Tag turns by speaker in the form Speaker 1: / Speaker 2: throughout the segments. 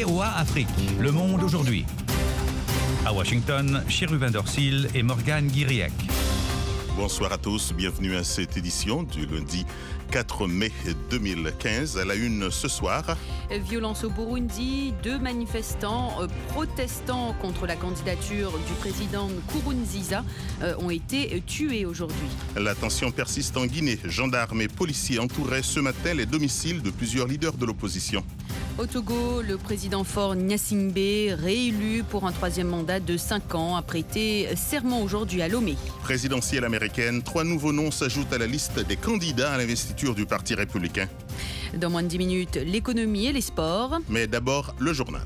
Speaker 1: VOA Afrique, Le Monde aujourd'hui. À Washington, Chérubin Dorsil et Morgane Guiriec.
Speaker 2: Bonsoir à tous, bienvenue à cette édition du lundi 4 mai 2015. À la une ce soir.
Speaker 3: Violence au Burundi, 2 manifestants protestant contre la candidature du président Nkurunziza ont été tués aujourd'hui. La
Speaker 2: tension persiste en Guinée. Gendarmes et policiers entouraient ce matin les domiciles de plusieurs leaders de l'opposition.
Speaker 3: Au Togo, le président Faure Gnassingbé, réélu pour un 3e mandat de 5 ans, a prêté serment aujourd'hui à Lomé.
Speaker 2: Présidentielle américaine, 3 nouveaux noms s'ajoutent à la liste des candidats à l'investiture du Parti républicain.
Speaker 3: Dans moins de 10 minutes, l'économie et les sports.
Speaker 2: Mais d'abord, le journal.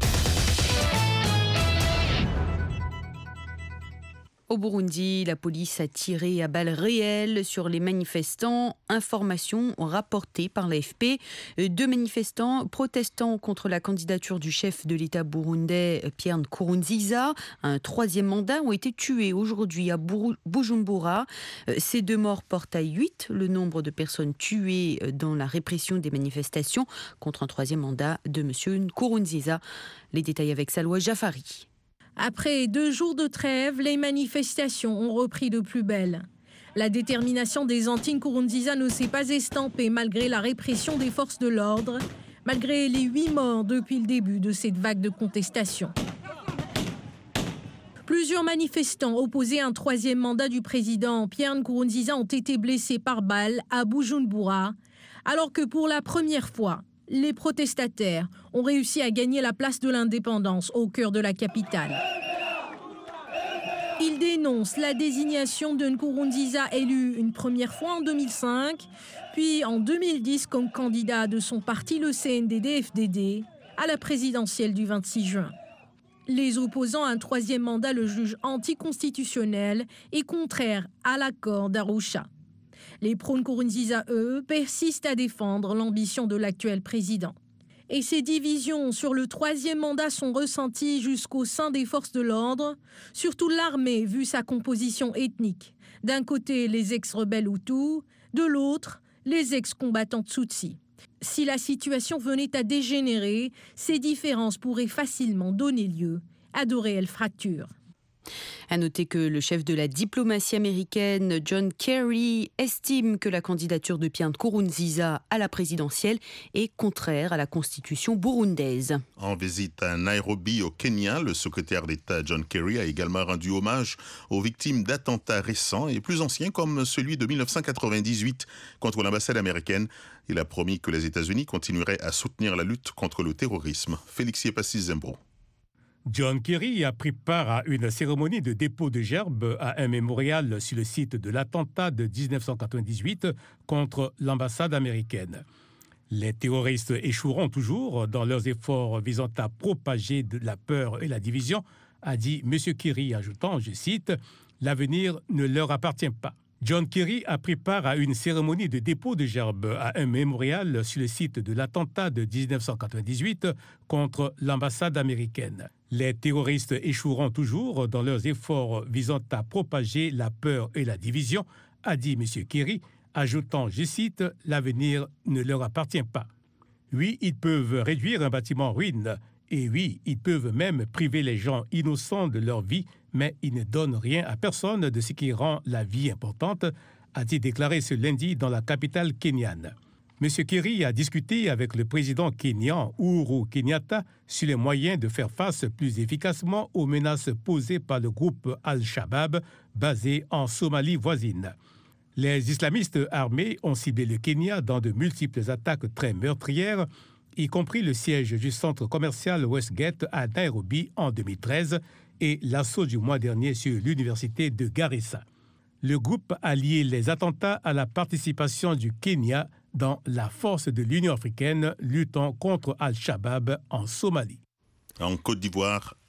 Speaker 3: Au Burundi, la police a tiré à balles réelles sur les manifestants. Information rapportée par l'AFP. 2 manifestants protestant contre la candidature du chef de l'État burundais Pierre Nkurunziza, un 3e mandat, ont été tués aujourd'hui à Bujumbura. Ces 2 morts portent à 8 le nombre de personnes tuées dans la répression des manifestations contre un 3e mandat de M. Nkurunziza. Les détails avec Salwa Jafari.
Speaker 4: Après 2 jours de trêve, les manifestations ont repris de plus belle. La détermination des anti-Nkurunziza ne s'est pas estampée malgré la répression des forces de l'ordre, malgré les 8 morts depuis le début de cette vague de contestation. Plusieurs manifestants opposés à un 3e mandat du président Pierre Nkurunziza ont été blessés par balle à Bujumbura, alors que pour la première fois, les protestataires ont réussi à gagner la place de l'indépendance au cœur de la capitale. Ils dénoncent la désignation de Nkurunziza élu une première fois en 2005, puis en 2010 comme candidat de son parti, le CNDD-FDD, à la présidentielle du 26 juin. Les opposants à un 3e mandat le jugent anticonstitutionnel et contraire à l'accord d'Arusha. Les pro-Nkurunziza, eux, persistent à défendre l'ambition de l'actuel président. Et ces divisions sur le 3e mandat sont ressenties jusqu'au sein des forces de l'ordre, surtout l'armée vu sa composition ethnique. D'un côté, les ex-rebelles Hutus, de l'autre, les ex-combattants Tutsis. Si la situation venait à dégénérer, ces différences pourraient facilement donner lieu à de réelles fractures.
Speaker 3: À noter que le chef de la diplomatie américaine, John Kerry, estime que la candidature de Pierre Nkurunziza à la présidentielle est contraire à la constitution burundaise.
Speaker 2: En visite à Nairobi, au Kenya, le secrétaire d'État John Kerry a également rendu hommage aux victimes d'attentats récents et plus anciens comme celui de 1998 contre l'ambassade américaine. Il a promis que les États-Unis continueraient à soutenir la lutte contre le terrorisme. Félixier Passis-Zembo.
Speaker 5: John Kerry a pris part à une cérémonie de dépôt de gerbes à un mémorial sur le site de l'attentat de 1998 contre l'ambassade américaine. Les terroristes échoueront toujours dans leurs efforts visant à propager de la peur et la division, a dit M. Kerry, ajoutant, je cite, « L'avenir ne leur appartient pas ». John Kerry a pris part à une cérémonie de dépôt de gerbes à un mémorial sur le site de l'attentat de 1998 contre l'ambassade américaine. Les terroristes échoueront toujours dans leurs efforts visant à propager la peur et la division, a dit M. Kerry, ajoutant, je cite, « L'avenir ne leur appartient pas ». Oui, ils peuvent réduire un bâtiment en ruine, et oui, ils peuvent même priver les gens innocents de leur vie, mais ils ne donnent rien à personne de ce qui rend la vie importante, a-t-il déclaré ce lundi dans la capitale kenyane. M. Kerry a discuté avec le président kényan Uhuru Kenyatta sur les moyens de faire face plus efficacement aux menaces posées par le groupe Al-Shabaab basé en Somalie voisine. Les islamistes armés ont ciblé le Kenya dans de multiples attaques très meurtrières, y compris le siège du centre commercial Westgate à Nairobi en 2013 et l'assaut du mois dernier sur l'université de Garissa. Le groupe a lié les attentats à la participation du Kenya dans la force de l'Union africaine luttant contre Al-Shabaab en Somalie.
Speaker 2: En Côte d'Ivoire,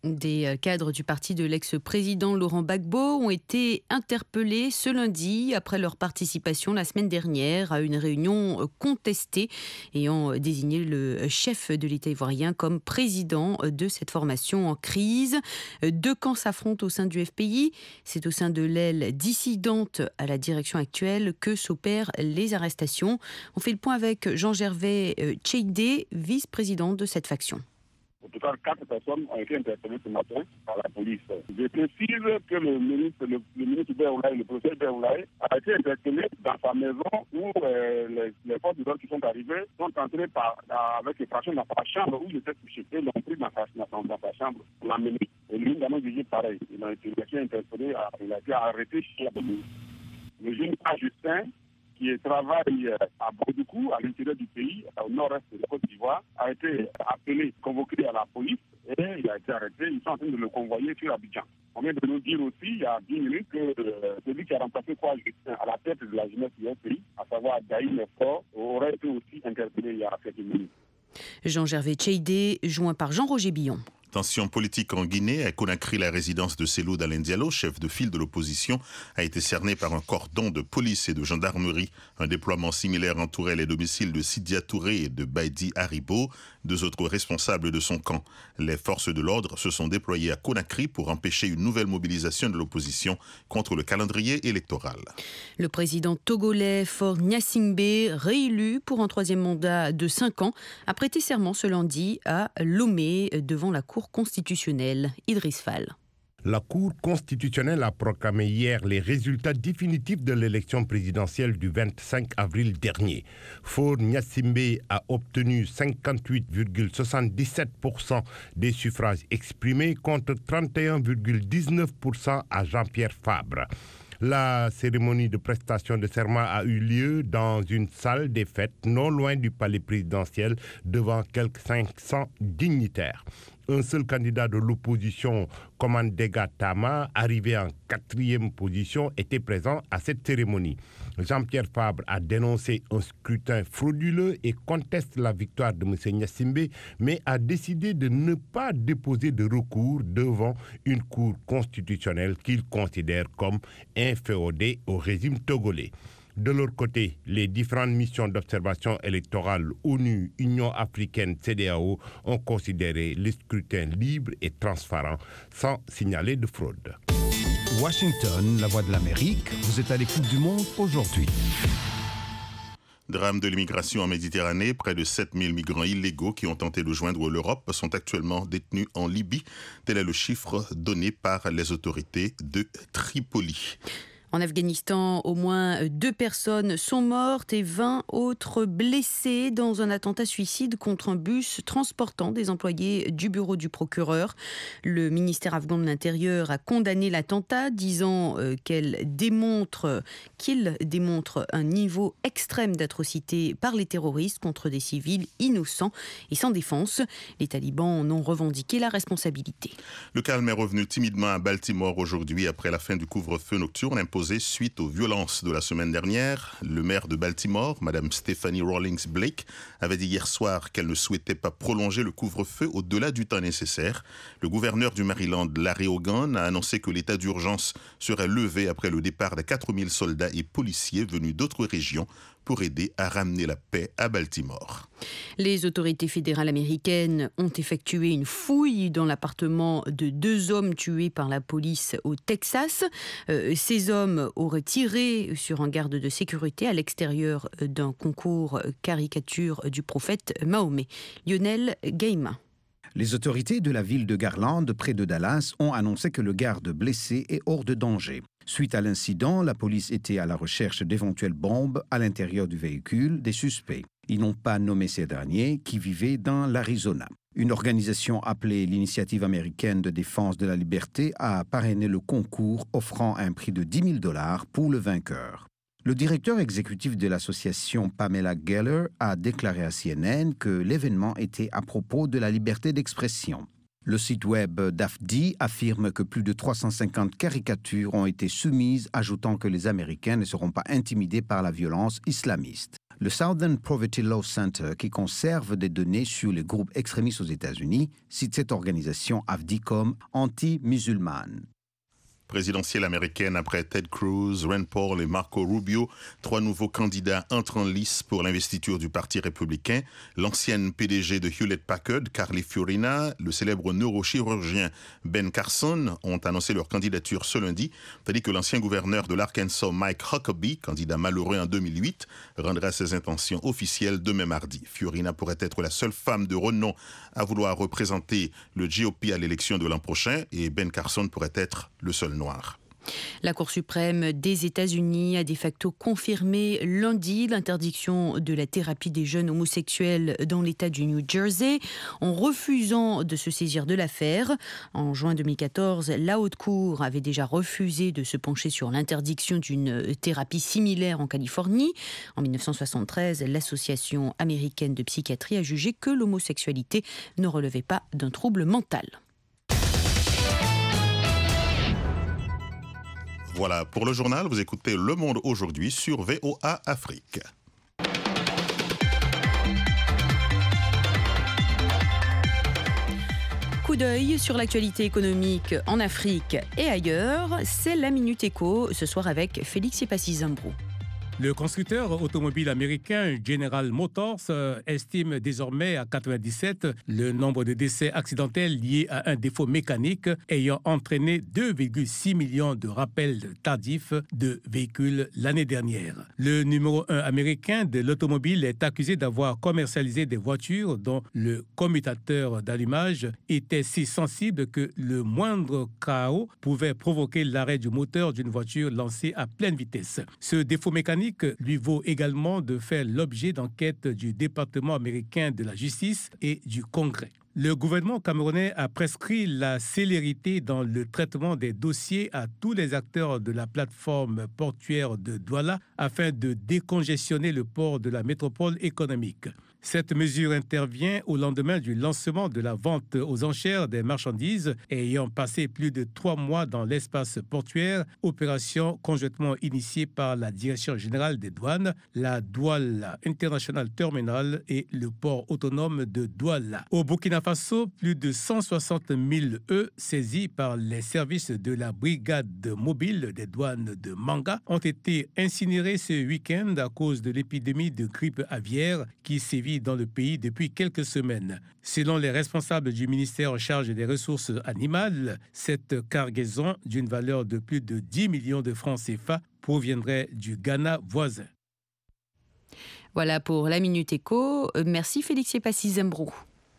Speaker 3: Des cadres du parti de l'ex-président Laurent Gbagbo ont été interpellés ce lundi après leur participation la semaine dernière à une réunion contestée ayant désigné le chef de l'État ivoirien comme président de cette formation en crise. Deux camps s'affrontent au sein du FPI. C'est au sein de l'aile dissidente à la direction actuelle que s'opèrent les arrestations. On fait le point avec Jean-Gervais Tcheidé, vice-président de cette faction.
Speaker 6: Au total, 4 personnes ont été interpellées ce matin par la police. Je précise que le ministre Beroulaye, le professeur Beroulaye, a été interpellé dans sa maison où les forces de l'ordre qui sont arrivées sont entrées avec les fractions dans sa chambre où il était couché. Ils l'ont pris dans sa chambre, l'ont amené. Et lui, il a dit pareil. Il a été interpellé, il a été arrêté chez le jeune Justin, qui travaille à Bordoukou, à l'intérieur du pays, au nord-est de la Côte d'Ivoire, a été appelé, convoqué à la police et il a été arrêté. Ils sont en train de le convoyer sur Abidjan. On vient de nous dire aussi, il y a 10 minutes, que celui qui a remplacé Justin à la tête de la jeunesse du pays, à savoir Daïm Fort, aurait été aussi interpellé il y a quelques minutes.
Speaker 3: Jean-Gervais Tcheidé, joint par Jean-Roger Billon.
Speaker 2: Tension politique en Guinée. À Conakry, la résidence de Cellou Dalein Diallo, chef de file de l'opposition, a été cernée par un cordon de police et de gendarmerie. Un déploiement similaire entourait les domiciles de Sidia Touré et de Baïdi Haribo, deux autres responsables de son camp. Les forces de l'ordre se sont déployées à Conakry pour empêcher une nouvelle mobilisation de l'opposition contre le calendrier électoral.
Speaker 3: Le président togolais Faure Gnassingbé, réélu pour un troisième mandat de 5 ans, a prêté serment ce lundi à Lomé devant la Cour constitutionnelle. Idriss Fall.
Speaker 7: La Cour constitutionnelle a proclamé hier les résultats définitifs de l'élection présidentielle du 25 avril dernier. Faure Gnassingbé a obtenu 58,77% des suffrages exprimés contre 31,19% à Jean-Pierre Fabre. La cérémonie de prestation de serment a eu lieu dans une salle des fêtes non loin du palais présidentiel devant quelques 500 dignitaires. Un seul candidat de l'opposition, Komandega Tama, arrivé en 4e position, était présent à cette cérémonie. Jean-Pierre Fabre a dénoncé un scrutin frauduleux et conteste la victoire de M. Gnassingbé, mais a décidé de ne pas déposer de recours devant une cour constitutionnelle qu'il considère comme inféodée au régime togolais. De leur côté, les différentes missions d'observation électorale ONU, Union africaine, CEDEAO ont considéré les scrutins libres et transparents sans signaler de fraude.
Speaker 8: Washington, la voix de l'Amérique, vous êtes à l'écoute du monde aujourd'hui.
Speaker 2: Drame de l'immigration en Méditerranée, près de 7000 migrants illégaux qui ont tenté de joindre l'Europe sont actuellement détenus en Libye. Tel est le chiffre donné par les autorités de Tripoli.
Speaker 3: En Afghanistan, au moins 2 personnes sont mortes et 20 autres blessées dans un attentat suicide contre un bus transportant des employés du bureau du procureur. Le ministère afghan de l'Intérieur a condamné l'attentat, disant qu'il démontre un niveau extrême d'atrocité par les terroristes contre des civils innocents et sans défense. Les talibans en ont revendiqué la responsabilité.
Speaker 2: Le calme est revenu timidement à Baltimore aujourd'hui après la fin du couvre-feu nocturne imposé suite aux violences de la semaine dernière. Le maire de Baltimore, Mme Stephanie Rawlings Blake, avait dit hier soir qu'elle ne souhaitait pas prolonger le couvre-feu au-delà du temps nécessaire. Le gouverneur du Maryland, Larry Hogan, a annoncé que l'état d'urgence serait levé après le départ de 4000 soldats et policiers venus d'autres régions pour aider à ramener la paix à Baltimore.
Speaker 3: Les autorités fédérales américaines ont effectué une fouille dans l'appartement de 2 hommes tués par la police au Texas. Ces hommes auraient tiré sur un garde de sécurité à l'extérieur d'un concours caricature du prophète Mahomet. Lionel Gaima.
Speaker 8: Les autorités de la ville de Garland, près de Dallas, ont annoncé que le garde blessé est hors de danger. Suite à l'incident, la police était à la recherche d'éventuelles bombes à l'intérieur du véhicule des suspects. Ils n'ont pas nommé ces derniers qui vivaient dans l'Arizona. Une organisation appelée l'Initiative américaine de défense de la liberté a parrainé le concours offrant un prix de $10 000 pour le vainqueur. Le directeur exécutif de l'association, Pamela Geller, a déclaré à CNN que l'événement était à propos de la liberté d'expression. Le site web d'AFDI affirme que plus de 350 caricatures ont été soumises, ajoutant que les Américains ne seront pas intimidés par la violence islamiste. Le Southern Poverty Law Center, qui conserve des données sur les groupes extrémistes aux États-Unis, cite cette organisation AFDI comme anti-musulmane.
Speaker 2: Présidentielle américaine après Ted Cruz, Rand Paul et Marco Rubio. 3 nouveaux candidats entrent en lice pour l'investiture du Parti républicain. L'ancienne PDG de Hewlett-Packard, Carly Fiorina, le célèbre neurochirurgien Ben Carson ont annoncé leur candidature ce lundi, tandis que l'ancien gouverneur de l'Arkansas, Mike Huckabee, candidat malheureux en 2008, rendra ses intentions officielles demain mardi. Fiorina pourrait être la seule femme de renom à vouloir représenter le GOP à l'élection de l'an prochain et Ben Carson pourrait être le seul noir.
Speaker 3: La Cour suprême des États-Unis a de facto confirmé lundi l'interdiction de la thérapie des jeunes homosexuels dans l'État du New Jersey, en refusant de se saisir de l'affaire. En juin 2014, la Haute Cour avait déjà refusé de se pencher sur l'interdiction d'une thérapie similaire en Californie. En 1973, l'Association américaine de psychiatrie a jugé que l'homosexualité ne relevait pas d'un trouble mental.
Speaker 2: Voilà, pour le journal, vous écoutez Le Monde aujourd'hui sur VOA Afrique.
Speaker 3: Coup d'œil sur l'actualité économique en Afrique et ailleurs, c'est la Minute Éco, ce soir avec Félix Epassi-Zambrou.
Speaker 5: Le constructeur automobile américain General Motors estime désormais à 97 le nombre de décès accidentels liés à un défaut mécanique ayant entraîné 2,6 millions de rappels tardifs de véhicules l'année dernière. Le numéro 1 américain de l'automobile est accusé d'avoir commercialisé des voitures dont le commutateur d'allumage était si sensible que le moindre chaos pouvait provoquer l'arrêt du moteur d'une voiture lancée à pleine vitesse. Ce défaut mécanique lui vaut également de faire l'objet d'enquêtes du département américain de la justice et du Congrès. Le gouvernement camerounais a prescrit la célérité dans le traitement des dossiers à tous les acteurs de la plateforme portuaire de Douala afin de décongestionner le port de la métropole économique. Cette mesure intervient au lendemain du lancement de la vente aux enchères des marchandises ayant passé plus de 3 mois dans l'espace portuaire, opération conjointement initiée par la Direction générale des douanes, la Douala International Terminal et le port autonome de Douala. Au Burkina Faso, plus de 160 000 œufs saisis par les services de la brigade mobile des douanes de Manga ont été incinérés ce week-end à cause de l'épidémie de grippe aviaire qui sévit dans le pays depuis quelques semaines. Selon les responsables du ministère en charge des ressources animales, cette cargaison d'une valeur de plus de 10 millions de francs CFA proviendrait du Ghana voisin.
Speaker 3: Voilà pour la Minute Éco. Merci Félix Epassi-Zambrou.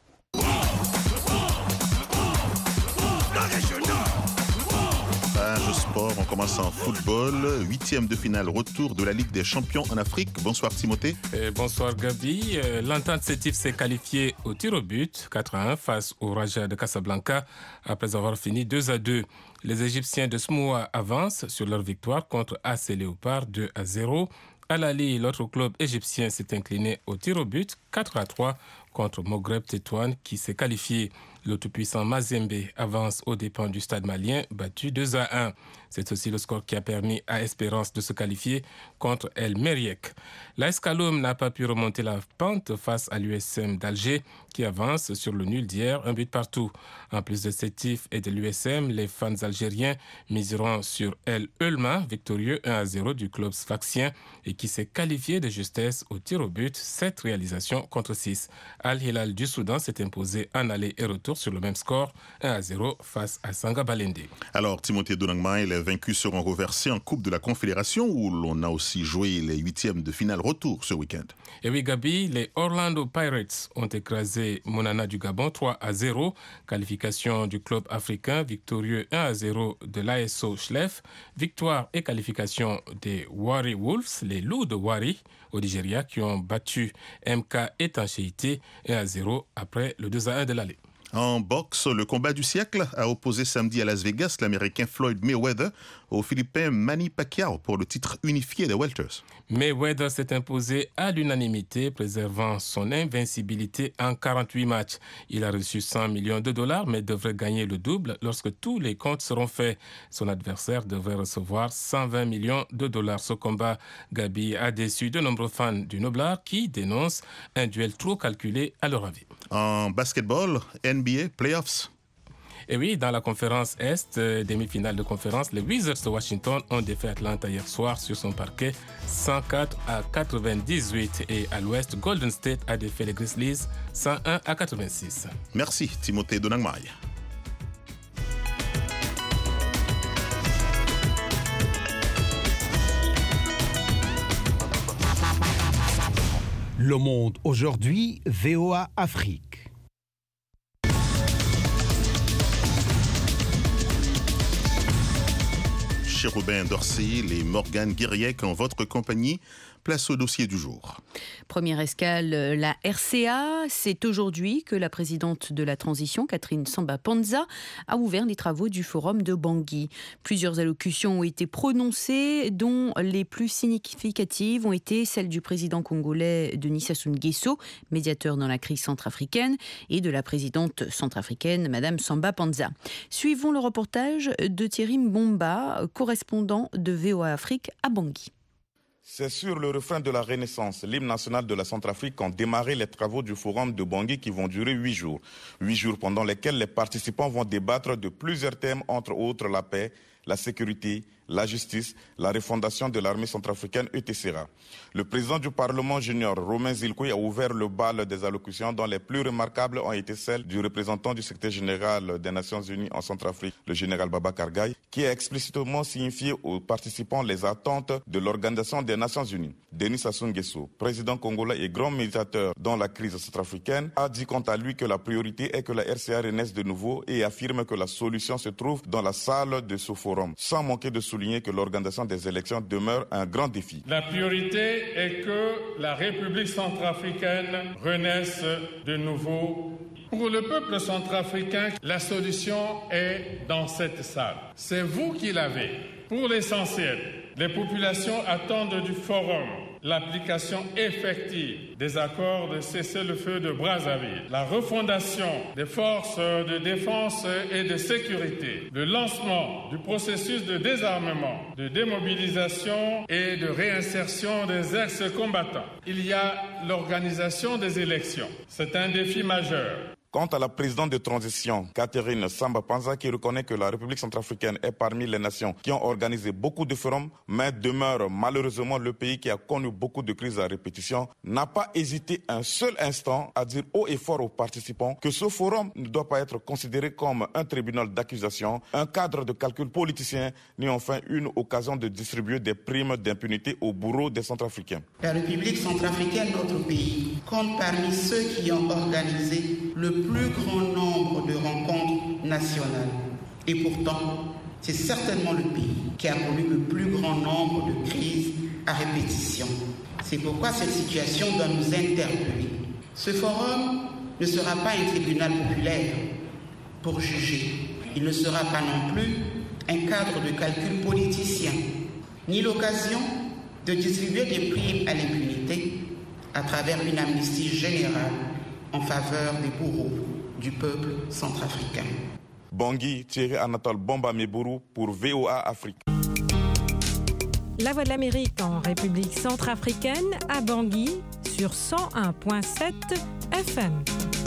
Speaker 2: Sport, on commence en football. 8e de finale, retour de la Ligue des champions en Afrique. Bonsoir Timothée.
Speaker 9: Bonsoir Gabi. L'Entente Sétif s'est qualifiée au tir au but 4-1 face au Raja de Casablanca après avoir fini 2-2. Les Égyptiens de Smoua avancent sur leur victoire contre AC Léopard 2-0. Al Ahly, l'autre club égyptien, s'est incliné au tir au but 4-3 contre Maghreb Tétouan qui s'est qualifié. Le tout-puissant Mazembe avance aux dépens du stade malien, battu 2-1. C'est aussi le score qui a permis à Espérance de se qualifier contre El Meriek. L'AS Kaloum n'a pas pu remonter la pente face à l'USM d'Alger qui avance sur le nul d'hier, 1 but partout. En plus de Sétif et de l'USM, les fans algériens miseront sur El Eulma, victorieux 1-0 du club sfaxien et qui s'est qualifié de justesse au tir au but, 7 réalisations contre 6. Al Hilal du Soudan s'est imposé en aller et retour sur le même score, 1-0 face à Sanga Balende.
Speaker 2: Alors Timothée Donangma, les vaincus seront reversés en Coupe de la Confédération où l'on a aussi joué les 8e de finale retour ce week-end.
Speaker 9: Et oui Gabi, les Orlando Pirates ont écrasé Monana du Gabon 3-0. Qualification du club africain, victorieux 1-0 de l'ASO Schleff. Victoire et qualification des Wari Wolves, les loups de Wari au Nigeria qui ont battu MK Étanchéité 1-0 après le 2-1 de l'aller.
Speaker 2: En boxe, le combat du siècle a opposé samedi à Las Vegas l'Américain Floyd Mayweather au Philippin Manny Pacquiao pour le titre unifié des welters.
Speaker 9: Mayweather s'est imposé à l'unanimité, préservant son invincibilité en 48 matchs. Il a reçu $100 millions, mais devrait gagner le double lorsque tous les comptes seront faits. Son adversaire devrait recevoir $120 millions. Ce combat, Gabi, a déçu de nombreux fans du noblard qui dénoncent un duel trop calculé à leur avis.
Speaker 2: En basketball, NBA Playoffs.
Speaker 9: Et oui, dans la conférence Est, demi-finale de conférence, les Wizards de Washington ont défait Atlanta hier soir sur son parquet 104-98. Et à l'Ouest, Golden State a défait les Grizzlies 101-86.
Speaker 2: Merci Timothée Donangmai.
Speaker 10: Le Monde aujourd'hui, VOA Afrique.
Speaker 2: Chérubin Dorcil et Morgane Guiriec en votre compagnie. Place au dossier du jour.
Speaker 3: Première escale, la RCA. C'est aujourd'hui que la présidente de la transition, Catherine Samba-Panza, a ouvert les travaux du forum de Bangui. Plusieurs allocutions ont été prononcées, dont les plus significatives ont été celles du président congolais Denis Sassou Nguesso, médiateur dans la crise centrafricaine, et de la présidente centrafricaine, Madame Samba-Panza. Suivons le reportage de Thierry Mbomba, correspondant de VOA Afrique à Bangui.
Speaker 11: C'est sur le refrain de la Renaissance, l'hymne national de la Centrafrique, qu'ont démarré les travaux du forum de Bangui qui vont durer 8 jours. 8 jours pendant lesquels les participants vont débattre de plusieurs thèmes, entre autres la paix, la sécurité, la justice, la refondation de l'armée centrafricaine, etc. Le président du Parlement junior, Romain Zilkoui, a ouvert le bal des allocutions dont les plus remarquables ont été celles du représentant du secrétaire général des Nations Unies en Centrafrique, le général Babacar Gaye, qui a explicitement signifié aux participants les attentes de l'Organisation des Nations Unies. Denis Sassou Nguesso, président congolais et grand médiateur dans la crise centrafricaine, a dit quant à lui que la priorité est que la RCA renaisse de nouveau et affirme que la solution se trouve dans la salle de ce forum, sans manquer de souligner que l'organisation des élections demeure un grand défi.
Speaker 12: La priorité est que la République centrafricaine renaisse de nouveau. Pour le peuple centrafricain, la solution est dans cette salle. C'est vous qui l'avez. Pour l'essentiel, les populations attendent du forum l'application effective des accords de cessez-le-feu de Brazzaville, la refondation des forces de défense et de sécurité, le lancement du processus de désarmement, de démobilisation et de réinsertion des ex-combattants. Il y a l'organisation des élections. C'est un défi majeur.
Speaker 11: Quant à la présidente de transition, Catherine Samba-Panza, qui reconnaît que la République centrafricaine est parmi les nations qui ont organisé beaucoup de forums, mais demeure malheureusement le pays qui a connu beaucoup de crises à répétition, n'a pas hésité un seul instant à dire haut et fort aux participants que ce forum ne doit pas être considéré comme un tribunal d'accusation, un cadre de calcul politicien, ni enfin une occasion de distribuer des primes d'impunité aux bourreaux des Centrafricains.
Speaker 13: La République centrafricaine, notre pays, compte parmi ceux qui ont organisé le plus grand nombre de rencontres nationales. Et pourtant, c'est certainement le pays qui a connu le plus grand nombre de crises à répétition. C'est pourquoi cette situation doit nous interpeller. Ce forum ne sera pas un tribunal populaire pour juger. Il ne sera pas non plus un cadre de calcul politicien, ni l'occasion de distribuer des primes à l'impunité à travers une amnistie générale en faveur des bourreaux du peuple centrafricain.
Speaker 11: Bangui, Thierry Anatole Bomba Mebourou pour VOA Afrique.
Speaker 14: La Voix de l'Amérique en République centrafricaine à Bangui sur 101.7 FM.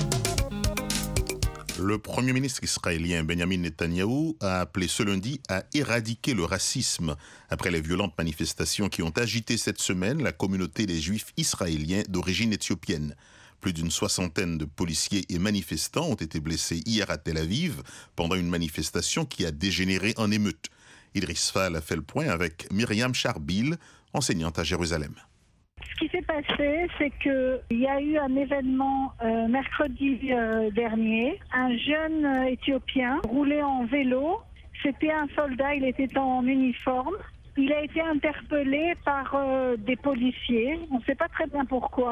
Speaker 2: Le Premier ministre israélien Benjamin Netanyahou a appelé ce lundi à éradiquer le racisme après les violentes manifestations qui ont agité cette semaine la communauté des Juifs israéliens d'origine éthiopienne. Plus d'une soixantaine de policiers et manifestants ont été blessés hier à Tel Aviv pendant une manifestation qui a dégénéré en émeute. Idriss Fall a fait le point avec Myriam Charbil, enseignante à Jérusalem.
Speaker 15: Ce qui s'est passé, c'est qu'il y a eu un événement mercredi dernier. Un jeune Éthiopien roulait en vélo. C'était un soldat, il était en uniforme. Il a été interpellé par des policiers. On ne sait pas très bien pourquoi.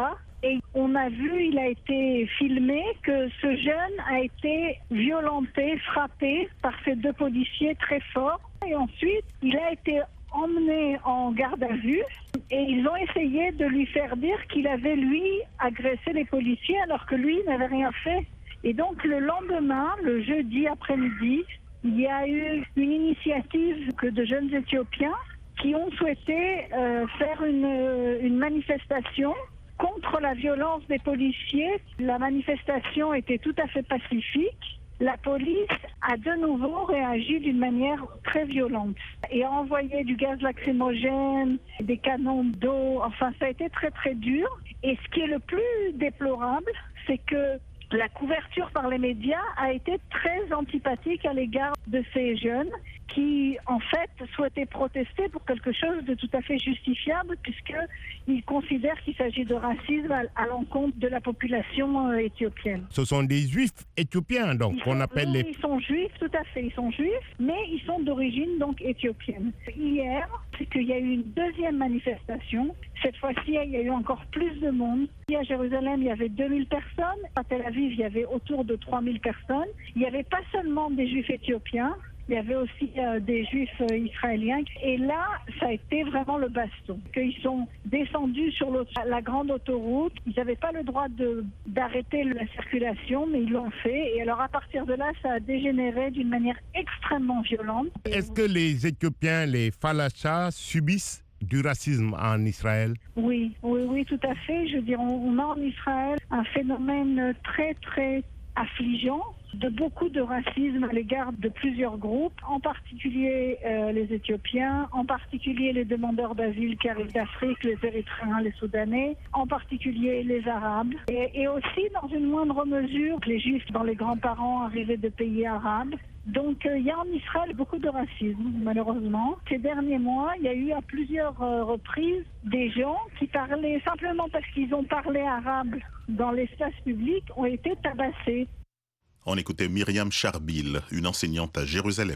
Speaker 15: Et on a vu, il a été filmé, que ce jeune a été violenté, frappé par ces 2 policiers très forts. Et ensuite, il a été emmené en garde à vue et ils ont essayé de lui faire dire qu'il avait, lui, agressé les policiers alors que lui n'avait rien fait. Et donc, le lendemain, le jeudi après-midi, il y a eu une initiative de jeunes Éthiopiens qui ont souhaité faire une manifestation contre la violence des policiers. La manifestation était tout à fait pacifique. La police a de nouveau réagi d'une manière très violente et a envoyé du gaz lacrymogène, des canons d'eau. Enfin, ça a été très très dur. Et ce qui est le plus déplorable, c'est que la couverture par les médias a été très antipathique à l'égard de ces jeunes qui, en fait, souhaitaient protester pour quelque chose de tout à fait justifiable puisqu'ils considèrent qu'il s'agit de racisme à l'encontre de la population éthiopienne.
Speaker 7: Ce sont des juifs éthiopiens, donc, qu'on appelle les...
Speaker 15: Ils sont juifs, tout à fait, ils sont juifs, mais ils sont d'origine donc éthiopienne. Hier, c'est qu'il y a eu une deuxième manifestation. Cette fois-ci, il y a eu encore plus de monde. À Jérusalem, il y avait 2000 personnes. À Tel Aviv, il y avait autour de 3000 personnes. Il n'y avait pas seulement des juifs éthiopiens, il y avait aussi des juifs israéliens. Et là, ça a été vraiment le baston. Ils sont descendus sur la grande autoroute. Ils n'avaient pas le droit d'arrêter la circulation, mais ils l'ont fait. Et alors, à partir de là, ça a dégénéré d'une manière extrêmement violente.
Speaker 7: Est-ce que les Éthiopiens, les Falachas, subissent du racisme en Israël?
Speaker 15: Oui, tout à fait. Je veux dire, on a en Israël un phénomène très, très affligeant de beaucoup de racisme à l'égard de plusieurs groupes, en particulier les Éthiopiens, en particulier les demandeurs d'asile qui arrivent d'Afrique, les Érythréens, les Soudanais, en particulier les Arabes, et aussi dans une moindre mesure les Juifs dont les grands-parents arrivaient de pays arabes. Donc il y a en Israël beaucoup de racisme, malheureusement. Ces derniers mois, il y a eu à plusieurs reprises des gens qui parlaient, simplement parce qu'ils ont parlé arabe dans l'espace public, ont été tabassés.
Speaker 2: On écoutait Myriam Charbil, une enseignante à Jérusalem.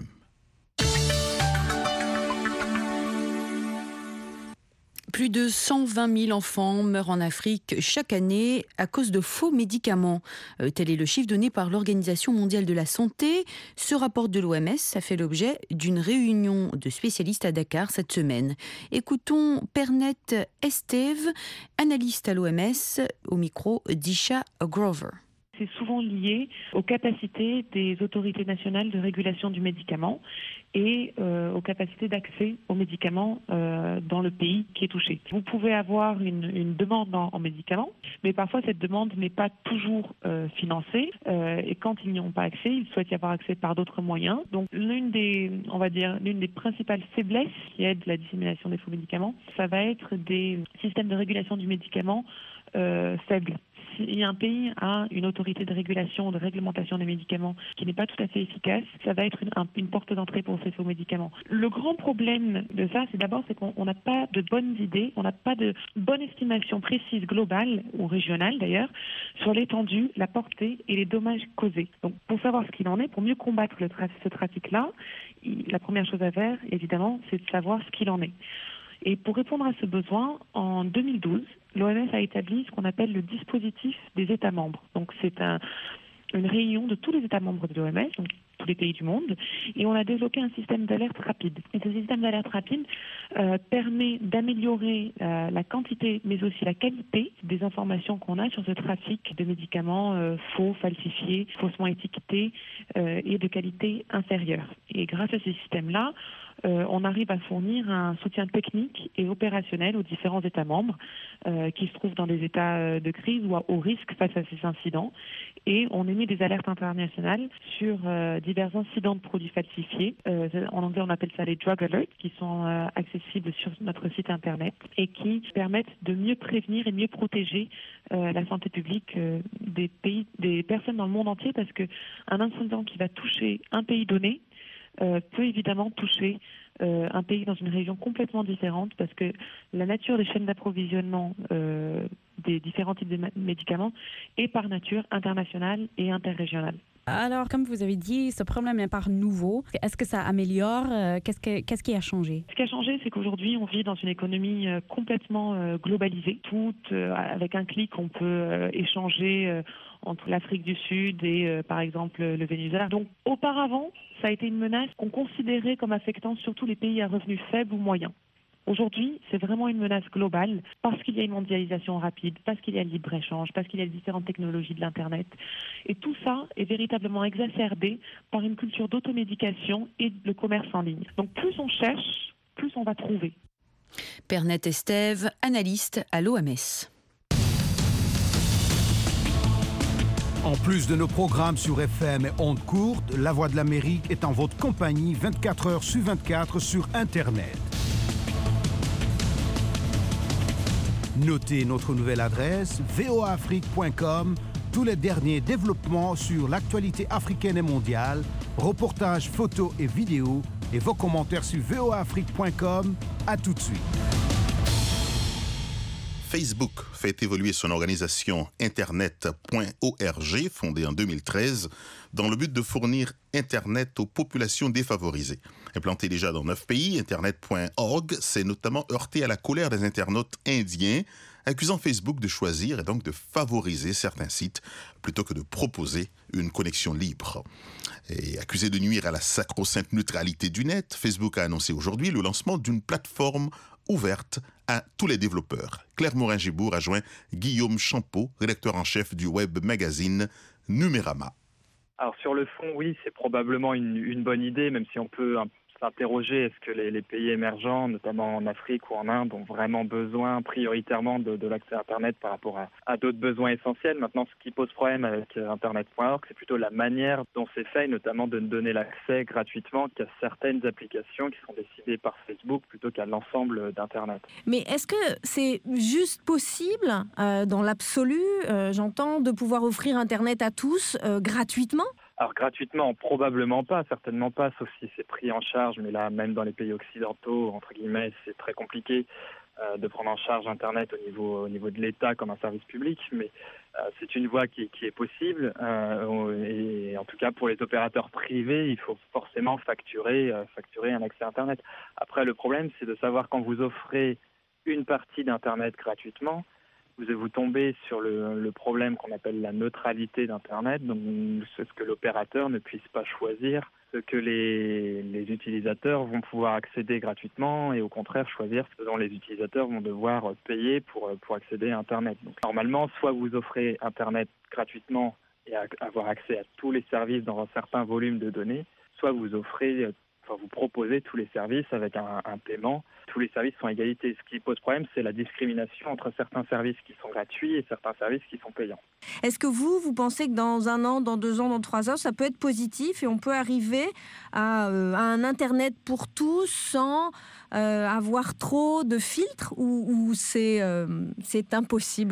Speaker 3: Plus de 120 000 enfants meurent en Afrique chaque année à cause de faux médicaments. Tel est le chiffre donné par l'Organisation mondiale de la santé. Ce rapport de l'OMS a fait l'objet d'une réunion de spécialistes à Dakar cette semaine. Écoutons Pernette Estève, analyste à l'OMS, au micro d'Isha Grover.
Speaker 16: C'est souvent lié aux capacités des autorités nationales de régulation du médicament et aux capacités d'accès aux médicaments dans le pays qui est touché. Vous pouvez avoir une demande en médicaments, mais parfois cette demande n'est pas toujours financée et quand ils n'y ont pas accès, ils souhaitent y avoir accès par d'autres moyens. Donc l'une des principales faiblesses qui aident la dissémination des faux médicaments, ça va être des systèmes de régulation du médicament faibles. Si un pays a une autorité de régulation, de réglementation des médicaments qui n'est pas tout à fait efficace, ça va être une porte d'entrée pour ces faux médicaments. Le grand problème de ça, c'est qu'on n'a pas de bonnes idées, on n'a pas de bonne estimation précise globale ou régionale d'ailleurs sur l'étendue, la portée et les dommages causés. Donc pour savoir ce qu'il en est, pour mieux combattre ce trafic-là, la première chose à faire, évidemment, c'est de savoir ce qu'il en est. Et pour répondre à ce besoin, en 2012, l'OMS a établi ce qu'on appelle le dispositif des États membres. Donc c'est une réunion de tous les États membres de l'OMS, donc tous les pays du monde, et on a développé un système d'alerte rapide. Et ce système d'alerte rapide permet d'améliorer la quantité, mais aussi la qualité des informations qu'on a sur ce trafic de médicaments faux, falsifiés, faussement étiquetés et de qualité inférieure. Et grâce à ce système-là, on arrive à fournir un soutien technique et opérationnel aux différents États membres qui se trouvent dans des états de crise ou au risque face à ces incidents. Et on émet des alertes internationales sur divers incidents de produits falsifiés. En anglais, on appelle ça les drug alerts, qui sont accessibles sur notre site internet et qui permettent de mieux prévenir et mieux protéger la santé publique des personnes dans le monde entier, parce qu'un incident qui va toucher un pays donné peut évidemment toucher un pays dans une région complètement différente, parce que la nature des chaînes d'approvisionnement des différents types de médicaments est par nature internationale et interrégionale.
Speaker 17: Alors, comme vous avez dit, ce problème n'est pas nouveau. Est-ce que ça améliore? Qu'est-ce qui a changé?
Speaker 16: Ce qui a changé, c'est qu'aujourd'hui, on vit dans une économie complètement globalisée. Avec un clic, on peut échanger entre l'Afrique du Sud et, par exemple, le Venezuela. Donc, auparavant, ça a été une menace qu'on considérait comme affectant surtout les pays à revenus faibles ou moyens. Aujourd'hui, c'est vraiment une menace globale parce qu'il y a une mondialisation rapide, parce qu'il y a le libre-échange, parce qu'il y a les différentes technologies de l'Internet. Et tout ça est véritablement exacerbé par une culture d'automédication et le commerce en ligne. Donc plus on cherche, plus on va trouver.
Speaker 3: Pernette Estève, analyste à l'OMS.
Speaker 10: En plus de nos programmes sur FM et ondes courtes, La Voix de l'Amérique est en votre compagnie 24 heures sur 24 sur Internet. Notez notre nouvelle adresse voaafrique.com, tous les derniers développements sur l'actualité africaine et mondiale, reportages, photos et vidéos, et vos commentaires sur voaafrique.com. À tout de suite.
Speaker 2: Facebook fait évoluer son organisation Internet.org, fondée en 2013, dans le but de fournir Internet aux populations défavorisées. Implanté déjà dans 9 pays, Internet.org s'est notamment heurté à la colère des internautes indiens, accusant Facebook de choisir et donc de favoriser certains sites plutôt que de proposer une connexion libre. Et accusé de nuire à la sacro-sainte neutralité du net, Facebook a annoncé aujourd'hui le lancement d'une plateforme ouverte à tous les développeurs. Claire Morin-Gibour a joint Guillaume Champeau, rédacteur en chef du web magazine Numérama.
Speaker 18: Alors sur le fond, oui, c'est probablement une bonne idée, même si on peut s'interroger, est-ce que les pays émergents, notamment en Afrique ou en Inde, ont vraiment besoin prioritairement de l'accès à Internet par rapport à d'autres besoins essentiels. Maintenant, ce qui pose problème avec Internet.org, c'est plutôt la manière dont c'est fait, notamment de ne donner l'accès gratuitement qu'à certaines applications qui sont décidées par Facebook plutôt qu'à l'ensemble d'Internet.
Speaker 4: Mais est-ce que c'est juste possible, dans l'absolu, j'entends, de pouvoir offrir Internet à tous gratuitement ?
Speaker 18: Alors gratuitement, probablement pas, certainement pas, sauf si c'est pris en charge. Mais là, même dans les pays occidentaux, entre guillemets, c'est très compliqué de prendre en charge Internet au niveau de l'État comme un service public. Mais c'est une voie qui est possible. Et en tout cas, pour les opérateurs privés, il faut forcément facturer un accès à Internet. Après, le problème, c'est de savoir quand vous offrez une partie d'Internet gratuitement, vous tombez sur le problème qu'on appelle la neutralité d'Internet, donc c'est ce que l'opérateur ne puisse pas choisir, ce que les utilisateurs vont pouvoir accéder gratuitement et au contraire choisir ce dont les utilisateurs vont devoir payer pour accéder à Internet. Donc normalement, soit vous offrez Internet gratuitement et avoir accès à tous les services dans un certain volume de données, soit vous proposez tous les services avec un paiement. Tous les services sont à égalité. Ce qui pose problème, c'est la discrimination entre certains services qui sont gratuits et certains services qui sont payants.
Speaker 4: Est-ce que vous pensez que dans 1 an, dans 2 ans, dans 3 ans, ça peut être positif et on peut arriver à un Internet pour tous sans avoir trop de filtres ou c'est impossible ?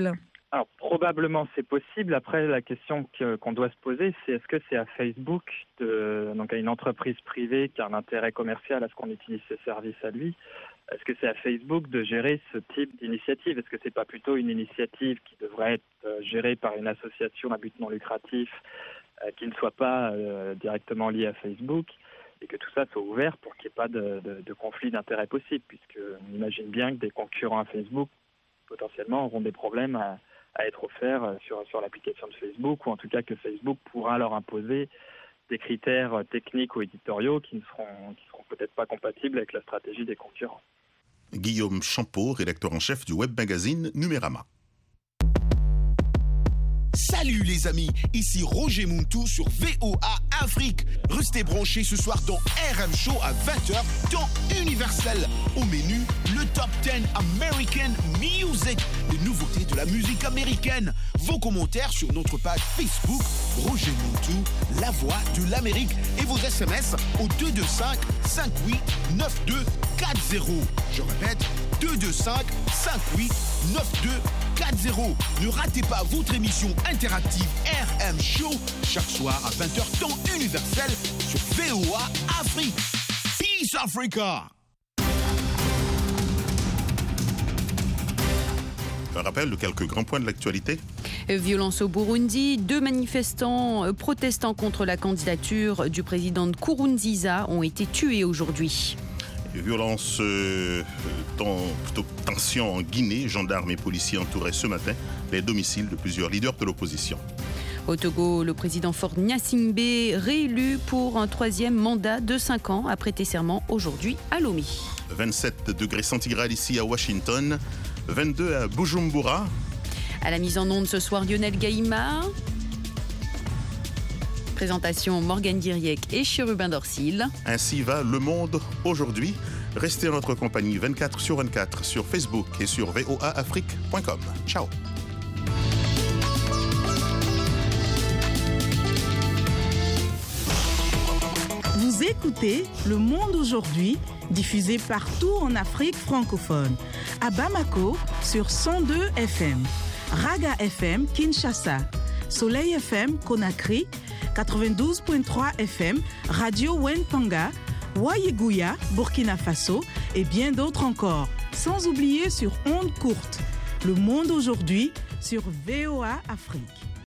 Speaker 18: Alors, probablement c'est possible. Après, la question qu'on doit se poser, c'est est-ce que c'est à Facebook, donc à une entreprise privée qui a un intérêt commercial à ce qu'on utilise ses services à lui, est-ce que c'est à Facebook de gérer ce type d'initiative ? Est-ce que c'est pas plutôt une initiative qui devrait être gérée par une association à but non lucratif qui ne soit pas directement liée à Facebook et que tout ça soit ouvert pour qu'il n'y ait pas de conflit d'intérêts possible, puisqu'on imagine bien que des concurrents à Facebook potentiellement auront des problèmes à être offerts sur l'application de Facebook, ou en tout cas que Facebook pourra leur imposer des critères techniques ou éditoriaux qui ne seront peut-être pas compatibles avec la stratégie des concurrents.
Speaker 2: Guillaume Champeau, rédacteur en chef du web magazine Numérama.
Speaker 19: Salut les amis, ici Roger Muntu sur VOA Afrique. Restez branchés ce soir dans RM Show à 20h, temps universel. Au menu, le Top 10 American Music, les nouveautés de la musique américaine. Vos commentaires sur notre page Facebook, Roger Muntu, la voix de l'Amérique. Et vos SMS au 225 58 9240. Je répète, 225 58 9240. Ne ratez pas votre émission interactive RM Show chaque soir à 20h temps universel sur VOA Afrique. Peace Africa.
Speaker 2: Un rappel de quelques grands points de l'actualité.
Speaker 3: Violence au Burundi. 2 manifestants protestant contre la candidature du président Nkurunziza ont été tués aujourd'hui.
Speaker 2: Violence, plutôt tension en Guinée. Gendarmes et policiers entouraient ce matin les domiciles de plusieurs leaders de l'opposition.
Speaker 3: Au Togo, le président Faure Gnassingbé, réélu pour un 3e mandat de 5 ans, a prêté serment aujourd'hui à Lomé.
Speaker 2: 27 degrés centigrades ici à Washington, 22 à Bujumbura.
Speaker 3: À la mise en onde ce soir, Lionel Gaïma. Présentation Morgane Diriec et Chérubin Dorsil.
Speaker 2: Ainsi va le monde aujourd'hui. Restez en notre compagnie 24/24 sur Facebook et sur voaafrique.com. Ciao.
Speaker 20: Vous écoutez Le Monde aujourd'hui, diffusé partout en Afrique francophone. À Bamako, sur 102 FM. Raga FM, Kinshasa. Soleil FM, Conakry. 92.3 FM, Radio Wentanga. Wayeguya, Burkina Faso. Et bien d'autres encore. Sans oublier sur ondes courtes. Le Monde aujourd'hui, sur VOA Afrique.